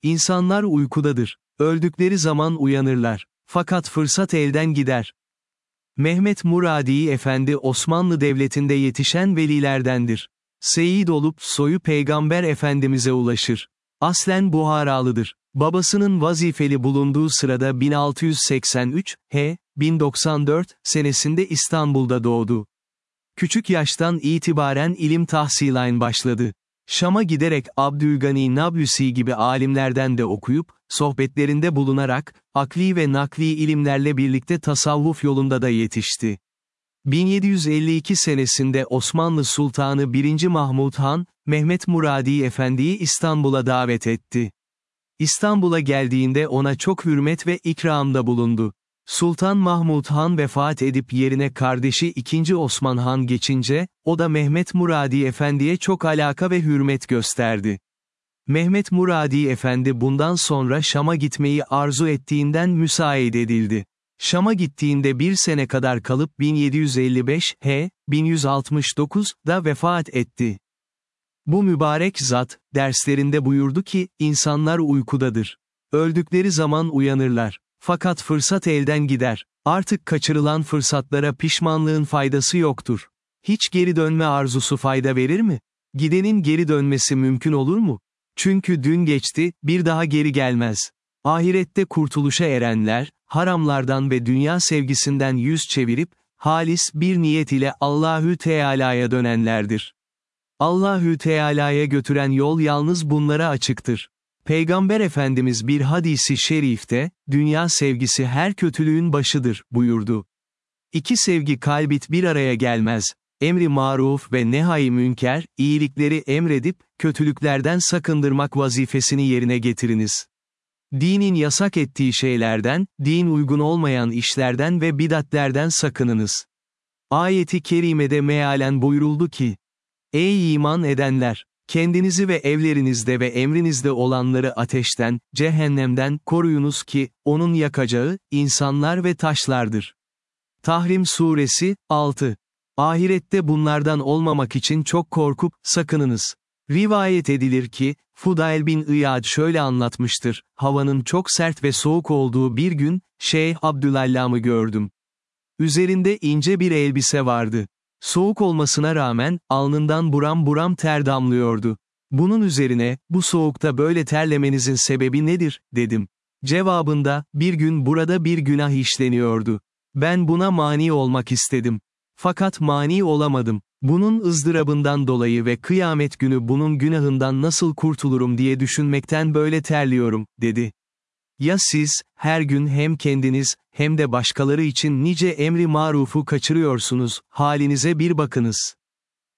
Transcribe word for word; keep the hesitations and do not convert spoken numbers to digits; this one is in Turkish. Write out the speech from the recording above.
İnsanlar uykudadır. Öldükleri zaman uyanırlar. Fakat fırsat elden gider. Mehmet Muradi Efendi Osmanlı Devleti'nde yetişen velilerdendir. Seyit olup soyu Peygamber Efendimiz'e ulaşır. Aslen Buharalıdır. Babasının vazifeli bulunduğu sırada bin altı yüz seksen üç, H. bin doksan dört senesinde İstanbul'da doğdu. Küçük yaştan itibaren ilim tahsiline başladı. Şam'a giderek Abdülgani Nablusi gibi alimlerden de okuyup, sohbetlerinde bulunarak, akli ve nakli ilimlerle birlikte tasavvuf yolunda da yetişti. bin yedi yüz elli iki senesinde Osmanlı Sultanı birinci. Mahmud Han, Mehmet Muradi Efendi'yi İstanbul'a davet etti. İstanbul'a geldiğinde ona çok hürmet ve ikramda bulundu. Sultan Mahmud Han vefat edip yerine kardeşi ikinci. Osman Han geçince, o da Mehmet Muradi Efendi'ye çok alaka ve hürmet gösterdi. Mehmet Muradi Efendi bundan sonra Şam'a gitmeyi arzu ettiğinden müsaade edildi. Şam'a gittiğinde bir sene kadar kalıp bin yedi yüz elli beş, H. bin yüz altmış dokuz'da vefat etti. Bu mübarek zat, derslerinde buyurdu ki, insanlar uykudadır. Öldükleri zaman uyanırlar. Fakat fırsat elden gider. Artık kaçırılan fırsatlara pişmanlığın faydası yoktur. Hiç geri dönme arzusu fayda verir mi? Gidenin geri dönmesi mümkün olur mu? Çünkü dün geçti, bir daha geri gelmez. Ahirette kurtuluşa erenler, haramlardan ve dünya sevgisinden yüz çevirip, halis bir niyet ile Allahü Teala'ya dönenlerdir. Allahü Teala'ya götüren yol yalnız bunlara açıktır. Peygamber Efendimiz bir hadisi şerifte, dünya sevgisi her kötülüğün başıdır, buyurdu. İki sevgi kalbit bir araya gelmez. Emri maruf ve nehay münker, iyilikleri emredip, kötülüklerden sakındırmak vazifesini yerine getiriniz. Dinin yasak ettiği şeylerden, din uygun olmayan işlerden ve bidatlerden sakınınız. Ayeti kerimede mealen buyuruldu ki, ey iman edenler! Kendinizi ve evlerinizde ve emrinizde olanları ateşten, cehennemden koruyunuz ki, onun yakacağı, insanlar ve taşlardır. Tahrim Suresi, altı. Ahirette bunlardan olmamak için çok korkup, sakınınız. Rivayet edilir ki, Fudayl bin İyad şöyle anlatmıştır, havanın çok sert ve soğuk olduğu bir gün, Şeyh Abdülallam'ı gördüm. Üzerinde ince bir elbise vardı. Soğuk olmasına rağmen, alnından buram buram ter damlıyordu. Bunun üzerine, bu soğukta böyle terlemenizin sebebi nedir, dedim. Cevabında, bir gün burada bir günah işleniyordu. Ben buna mani olmak istedim. Fakat mani olamadım. Bunun ızdırabından dolayı ve kıyamet günü bunun günahından nasıl kurtulurum diye düşünmekten böyle terliyorum, dedi. Ya siz, her gün hem kendiniz, hem de başkaları için nice emri marufu kaçırıyorsunuz, halinize bir bakınız.